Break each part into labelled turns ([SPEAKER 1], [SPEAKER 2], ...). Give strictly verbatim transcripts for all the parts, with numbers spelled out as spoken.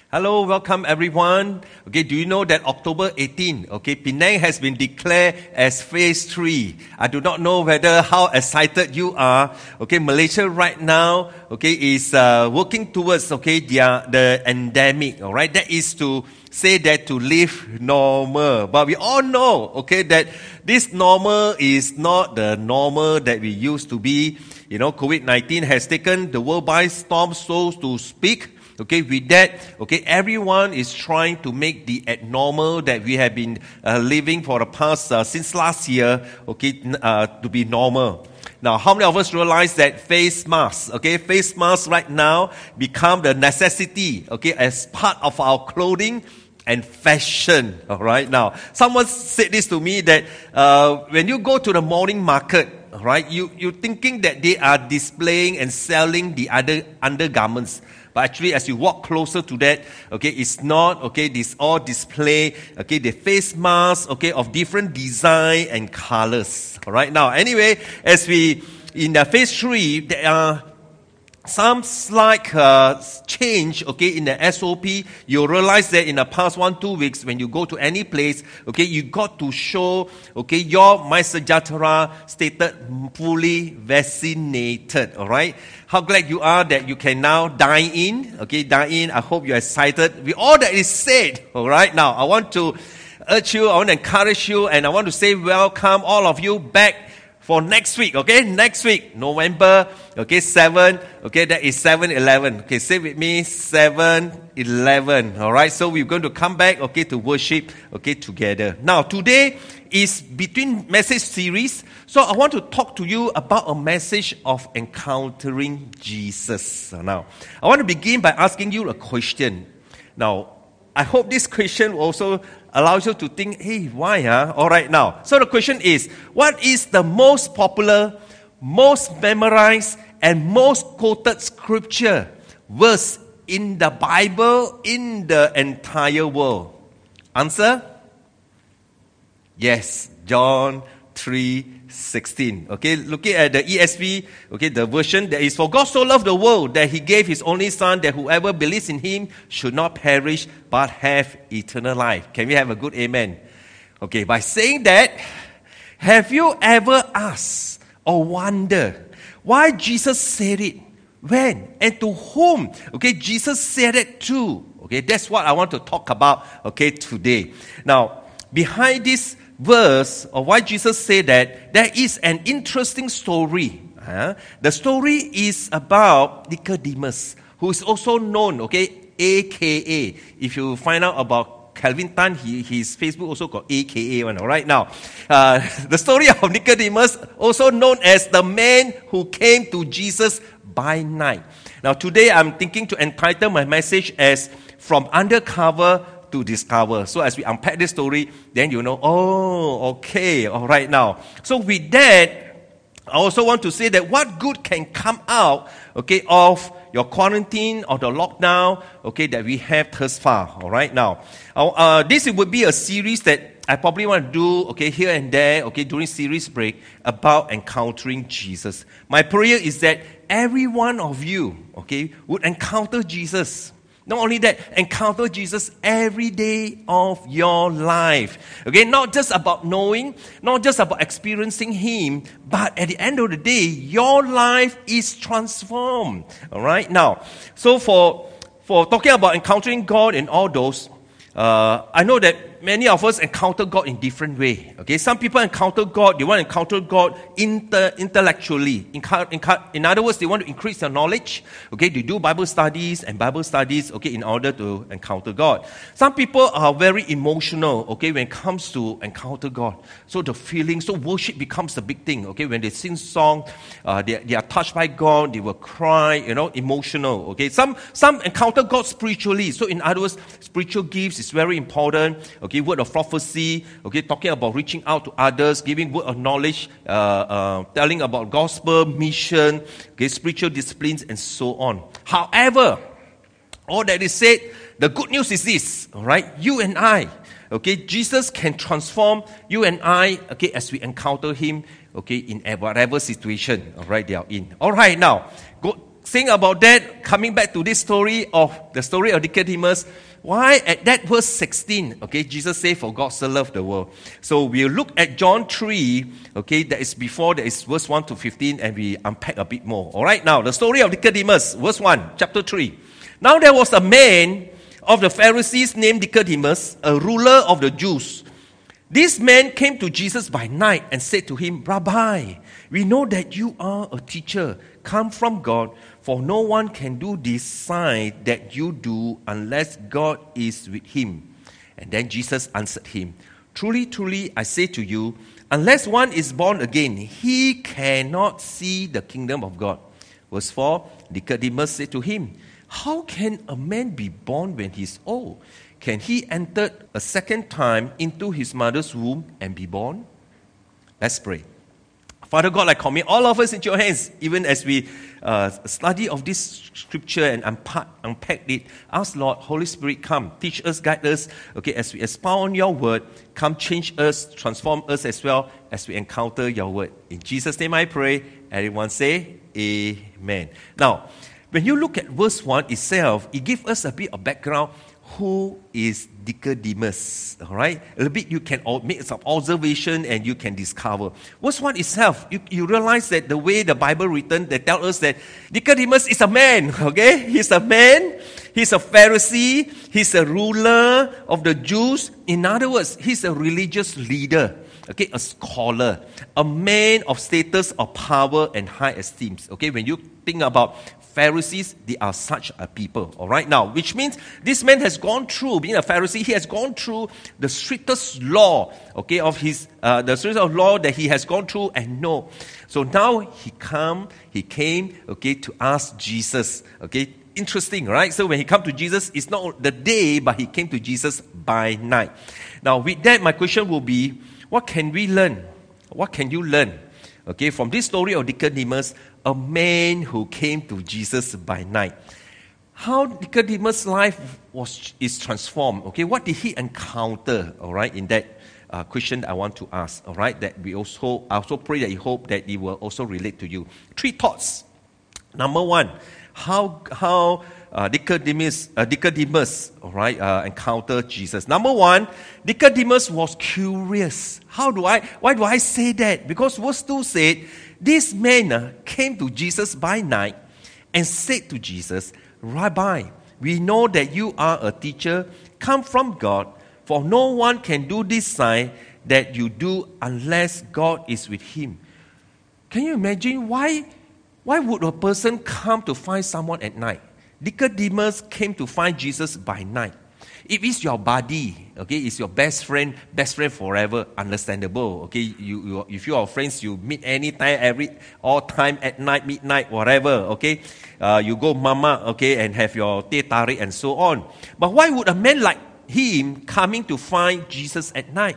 [SPEAKER 1] Hello, welcome everyone. Okay, do you know that October eighteenth, okay, Penang has been declared as phase three. I do not know whether how excited you are. Okay, Malaysia right now, okay, is uh, working towards, okay, the, the endemic, all right? That is to say that to live normal. But we all know, okay, that this normal is not the normal that we used to be. You know, COVID nineteen has taken the world by storm, so to speak. Okay, with that, okay, everyone is trying to make the abnormal that we have been uh, living for the past, uh, since last year, okay, uh, to be normal. Now, how many of us realize that face masks, okay, face masks right now become the necessity, okay, as part of our clothing and fashion, all right? Now, someone said this to me that uh, when you go to the morning market, all right, you, you're thinking that they are displaying and selling the other undergarments. But actually, as you walk closer to that, okay, it's not, okay, this all display, okay, the face masks, okay, of different design and colors. All right, now, anyway, as we, in the phase three, there are some slight uh, change, okay, in the S O P. You realize that in the past one, two weeks, when you go to any place, okay, you got to show, okay, your MySejahtera stated fully vaccinated, all right? How glad you are that you can now dine in, okay, dine in. I hope you're excited. With all that is said, all right, now, I want to urge you, I want to encourage you, and I want to say welcome all of you back for next week, okay? Next week, November, okay, seven, okay, that is seven eleven. Okay, say with me, seven eleven, all right? So we're going to come back, okay, to worship, okay, together. Now, today is between message series, so I want to talk to you about a message of encountering Jesus. Now, I want to begin by asking you a question. Now, I hope this question also allows you to think, hey, why? Huh? All right, now. So the question is, what is the most popular, most memorized, and most quoted scripture verse in the Bible in the entire world? Answer? Yes, John three sixteen. Okay, looking at the E S V, okay, the version that is, for God so loved the world that He gave His only Son, that whoever believes in Him should not perish but have eternal life. Can we have a good amen? Okay, by saying that, have you ever asked or wondered why Jesus said it? When and to whom? Okay, Jesus said it to. Okay, that's what I want to talk about, okay, today. Now, behind this verse of why Jesus said that, there is an interesting story. Huh? The story is about Nicodemus, who is also known, okay, A K A. If you find out about Calvin Tan, he, his Facebook also got A K A one, all right? Now, uh, the story of Nicodemus, also known as the man who came to Jesus by night. Now, today I'm thinking to entitle my message as From Undercover to Discover. So as we unpack this story, then you know, oh, okay, all right now. So with that, I also want to say that what good can come out, okay, of your quarantine or the lockdown, okay, that we have thus far, all right now. Uh, this would be a series that I probably want to do, okay, here and there, okay, during series break about encountering Jesus. My prayer is that every one of you, okay, would encounter Jesus. Not only that, encounter Jesus every day of your life. Okay, not just about knowing, not just about experiencing Him, but at the end of the day, your life is transformed. All right, now, so for for talking about encountering God and all those, uh, I know that many of us encounter God in different ways. Okay, some people encounter God, they want to encounter God inter, intellectually. In, in, in other words, they want to increase their knowledge. Okay, they do Bible studies and Bible studies, okay, in order to encounter God. Some people are very emotional, okay, when it comes to encounter God. So the feeling, so worship becomes the big thing, okay, when they sing song, uh, they, they are touched by God, they will cry, you know, emotional, okay. Some, some encounter God spiritually. So in other words, spiritual gifts is very important, okay. Okay, word of prophecy, okay, talking about reaching out to others, giving word of knowledge, uh, uh, telling about gospel, mission, okay, spiritual disciplines, and so on. However, all that is said, the good news is this, all right, you and I, okay, Jesus can transform you and I, okay, as we encounter Him, okay, in whatever situation, all right, they are in. All right, now, go. saying about that, coming back to this story of the story of Nicodemus, why at that verse sixteen, okay, Jesus said, for God so loved the world. So we'll look at John three, okay, that is before, that is verse one to fifteen, and we unpack a bit more. All right, now the story of Nicodemus, verse one, chapter three. Now there was a man of the Pharisees named Nicodemus, a ruler of the Jews. This man came to Jesus by night and said to him, Rabbi, we know that you are a teacher, come from God, for no one can do this sign that you do unless God is with him. And then Jesus answered him, Truly, truly, I say to you, unless one is born again, he cannot see the kingdom of God. Verse four, Nicodemus said to him, How can a man be born when he is old? Can he enter a second time into his mother's womb and be born? Let's pray. Father God, I commit all of us into your hands, even as we uh, study of this scripture and unpack, unpack it. Ask Lord, Holy Spirit, come, teach us, guide us, okay, as we expound your word, come change us, transform us as well as we encounter your word. In Jesus' name I pray. Everyone say, Amen. Now, when you look at verse one itself, it gives us a bit of background. Who is Nicodemus? All right? A little bit you can make some observation and you can discover. Verse one itself, you, you realize that the way the Bible written, they tell us that Nicodemus is a man, okay? He's a man, he's a Pharisee, he's a ruler of the Jews. In other words, he's a religious leader, okay? A scholar, a man of status, of power and high esteem. Okay? When you think about Pharisees, they are such a people, all right? Now, which means this man has gone through, being a Pharisee, he has gone through the strictest law, okay, of his, uh, the strictest of law that he has gone through and know. So now he come, he came, okay, to ask Jesus, okay? Interesting, right? So when he come to Jesus, it's not the day, but he came to Jesus by night. Now, with that, my question will be, what can we learn? What can you learn? Okay, from this story of Nicodemus, a man who came to Jesus by night. How Nicodemus' life was is transformed. Okay, what did he encounter? All right, in that uh, question I want to ask. All right, that we also I also pray that you hope that it will also relate to you. Three thoughts. Number one, how how uh, Nicodemus uh, Nicodemus all right uh, encountered Jesus. Number one, Nicodemus was curious. How do I? Why do I say that? Because verse two said, this man uh, came to Jesus by night and said to Jesus, Rabbi, we know that you are a teacher, come from God, for no one can do this sign that you do unless God is with him. Can you imagine why, why would a person come to find someone at night? Nicodemus came to find Jesus by night. If it's your buddy, okay, it's your best friend, best friend forever, understandable, okay. You, you if you are friends, you meet anytime, every all time at night, midnight, whatever, okay. Uh, you go mama, okay, and have your teh tarik and so on. But why would a man like him coming to find Jesus at night?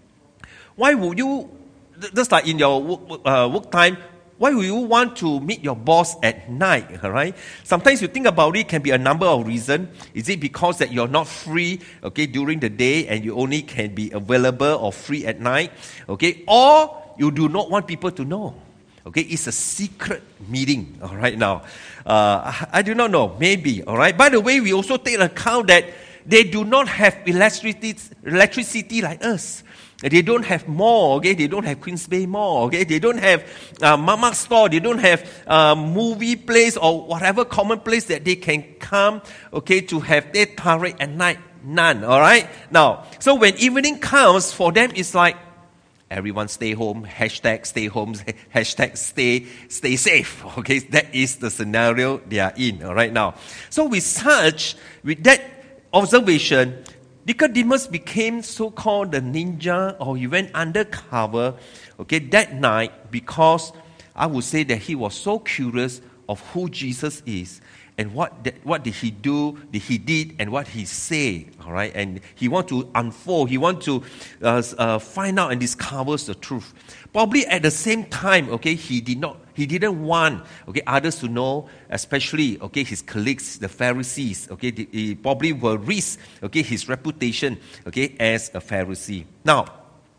[SPEAKER 1] Why would you? Just like in your work, uh, work time. Why would you want to meet your boss at night, all right? Sometimes you think about it, can be a number of reasons. Is it because that you're not free, okay, during the day and you only can be available or free at night, okay? Or you do not want people to know, okay? It's a secret meeting, all right, now. Uh, I, I do not know, maybe, all right? By the way, we also take account that they do not have electricity, electricity like us. They don't have mall, okay? They don't have Queens Bay Mall, okay? They don't have uh, Mama Store. They don't have uh, movie place or whatever common place that they can come, okay, to have their tarik at night. None, all right? Now, so when evening comes, for them it's like, everyone stay home, hashtag stay home, hashtag stay, stay safe, okay? That is the scenario they are in, all right, now. So with such, with that observation, Nicodemus became so-called the ninja, or he went undercover, okay, that night, because I would say that he was so curious of who Jesus is and what that, what did he do, did he did, and what he said, all right, and he want to unfold, he want to uh, uh, find out and discover the truth. Probably at the same time, okay, he did not, he didn't want, okay, others to know, especially, okay, his colleagues, the Pharisees, okay, he probably will risk, okay, his reputation, okay, as a Pharisee. Now,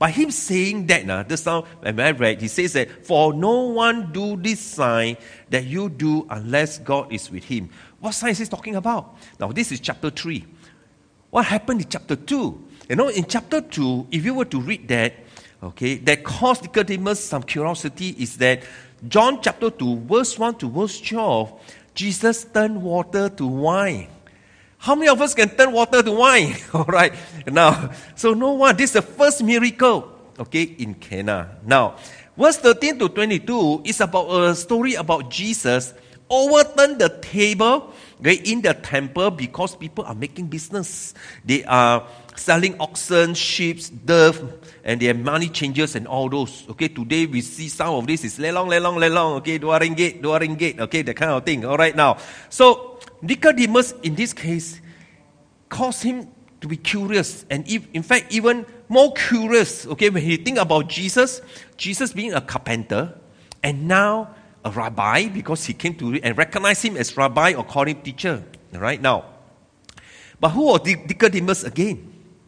[SPEAKER 1] by him saying that, now, this now, when I read, he says that, for no one do this sign that you do unless God is with him. What sign is he talking about? Now, this is chapter three. What happened in chapter two? You know, in chapter two, if you were to read that, okay, that caused Nicodemus some curiosity is that John chapter two, verse one to verse twelve, Jesus turned water to wine. How many of us can turn water to wine? All right. Now, so no one. This is the first miracle, okay, in Cana. Now, verse thirteen to twenty-two is about a story about Jesus overturned the table, okay, in the temple because people are making business. They are selling oxen, sheep, dove, and they have money changers and all those. Okay, today we see some of this is lelong, lelong, lelong. Okay, dua ringgit, dua ringgit. Okay, that kind of thing. All right, now. So, Nicodemus, in this case, caused him to be curious. And if, in fact, even more curious, okay, when he think about Jesus, Jesus being a carpenter, and now a rabbi, because he came to and recognize him as rabbi or call him teacher. All right, now. But who was Nicodemus again?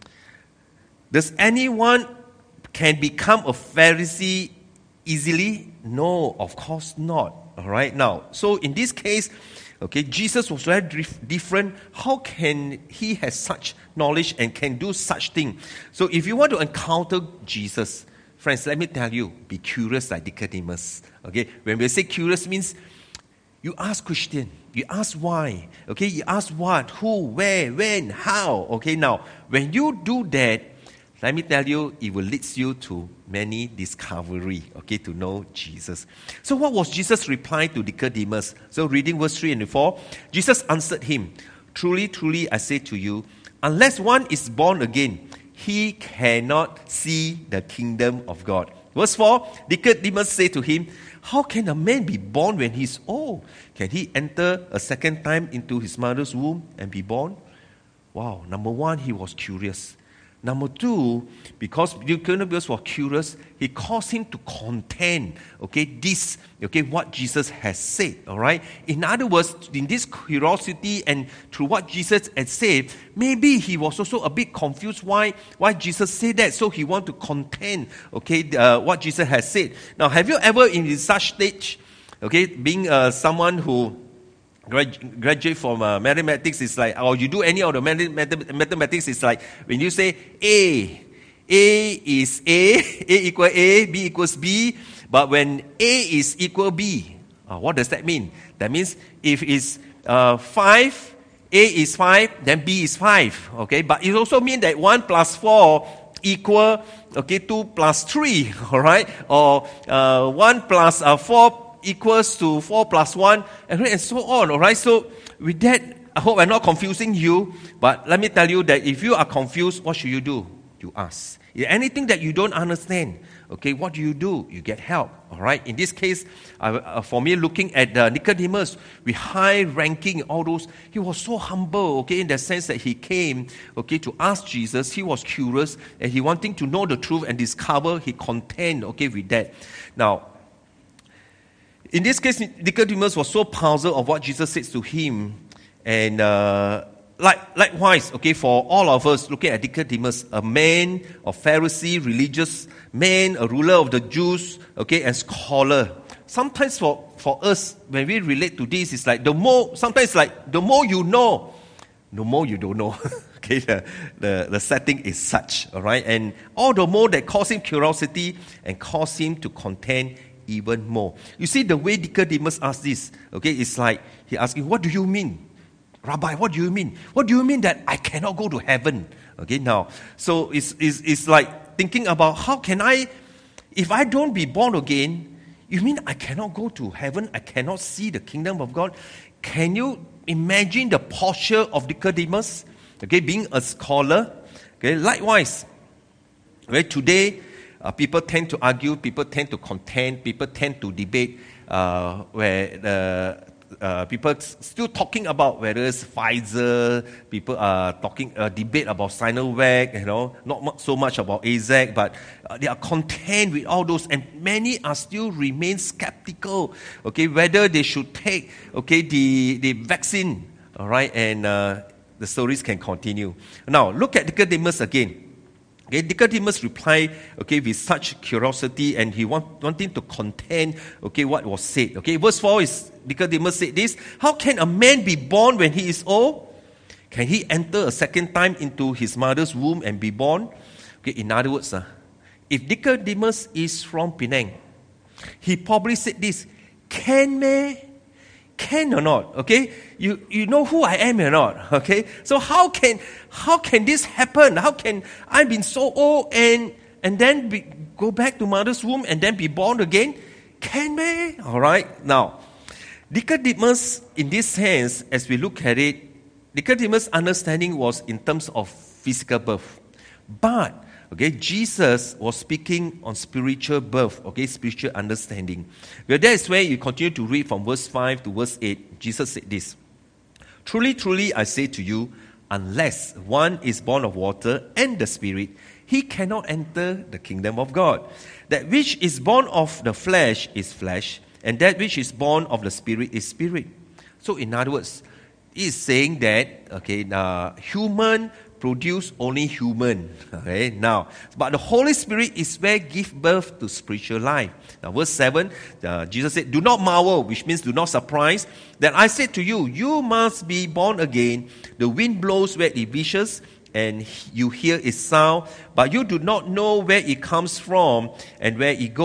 [SPEAKER 1] Does anyone can become a Pharisee easily? No, of course not. All right, now. So in this case, okay, Jesus was very dif- different. How can he have such knowledge and can do such thing? So if you want to encounter Jesus, friends, let me tell you, be curious like Nicodemus. Okay, when we say curious means you ask question, you ask why, okay, you ask what, who, where, when, how. Okay, now, when you do that, let me tell you, it will lead you to many discovery, okay, to know Jesus. So what was Jesus' reply to Nicodemus? So reading verse three and four, Jesus answered him, truly, truly, I say to you, unless one is born again, he cannot see the kingdom of God. Verse four, Nicodemus said to him, how can a man be born when he is old? Can he enter a second time into his mother's womb and be born? Wow, number one, he was curious. Number two, because Nicodemus was curious, he caused him to contend, okay, this, okay, what Jesus has said, all right? In other words, in this curiosity and through what Jesus had said, maybe he was also a bit confused why, why Jesus said that, so he wanted to contend, okay, uh, what Jesus has said. Now, have you ever in such stage, okay, being uh, someone who graduate from uh, mathematics is like, or you do any of the mathematics is like, when you say A, A is A, A equal A, B equals B, but when A is equal B, uh, what does that mean? That means if it's uh, five, A is five, then B is five, okay? But it also means that one plus four equal, okay, two plus three, all right? Or uh, one plus uh, four equals to four plus one, and so on, all right? So with that, I hope I'm not confusing you, but let me tell you that if you are confused, what should you do? You ask. Anything that you don't understand, okay, what do you do? You get help, all right? In this case, uh, for me, looking at uh, Nicodemus, with high ranking, all those, he was so humble, okay, in the sense that he came, okay, to ask Jesus. He was curious, and he wanting to know the truth and discover, he contend, okay, with that. Now, in this case, Nicodemus was so puzzled of what Jesus said to him. And uh, like, likewise, okay, for all of us, looking at Nicodemus, a man of Pharisee, religious man, a ruler of the Jews, okay, and scholar. Sometimes for, for us, when we relate to this, it's like the more, sometimes it's like the more you know, the more you don't know. Okay, the, the, the setting is such, all right? And all the more that cause him curiosity and cause him to contend even more. You see, the way Nicodemus asked this, okay, it's like he asking, what do you mean? Rabbi, what do you mean? What do you mean that I cannot go to heaven? Okay, now, so it's, it's, it's like thinking about how can I, if I don't be born again, you mean I cannot go to heaven? I cannot see the kingdom of God? Can you imagine the posture of Nicodemus? Okay, being a scholar. Okay, likewise, right, today, Uh, people tend to argue, people tend to contend, people tend to debate, uh, where the uh, people still talking about whether it's Pfizer, people are talking, uh, debate about Sinovac, you know, not much, so much about A Z, but uh, they are content with all those, and many are still remain skeptical, okay, whether they should take, okay, the, the vaccine, all right, and uh, the stories can continue. Now, look at Nicodemus again. Okay, Nicodemus replied, okay, with such curiosity, and he want, wanting to contend, okay, what was said. Okay, verse four is, Nicodemus said this, how can a man be born when he is old? Can he enter a second time into his mother's womb and be born? Okay, in other words, uh, if Nicodemus is from Penang, he probably said this, can man? Can or not? Okay, you you know who I am or not? Okay, so how can how can this happen? How can I been so old and and then be, go back to mother's womb and then be born again? Can we? All right. Now, Nicodemus, in this sense, as we look at it, Nicodemus' understanding was in terms of physical birth, but okay, Jesus was speaking on spiritual birth, okay, spiritual understanding. Well, that is where you continue to read from verse five to verse eight. Jesus said this, truly, truly, I say to you, unless one is born of water and the Spirit, he cannot enter the kingdom of God. That which is born of the flesh is flesh, and that which is born of the Spirit is spirit. So, in other words, he is saying that, okay, uh, human produce only human. Okay, now, but the Holy Spirit is where give birth to spiritual life. Now, verse seven, uh, Jesus said, do not marvel, which means do not surprise, that I said to you, you must be born again. The wind blows where it wishes, and you hear its sound, but you do not know where it comes from and where it goes.